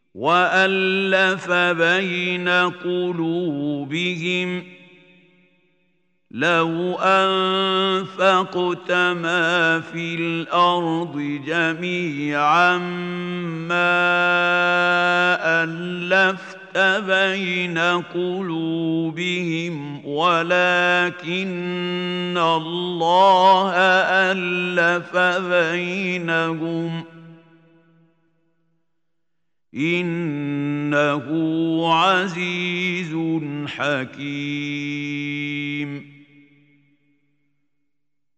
وألف بين قلوبهم لو أنفقت ما في الأرض جميعا ما ألفت بين قلوبهم ولكن الله ألف بينهم إنه عزيز حكيم.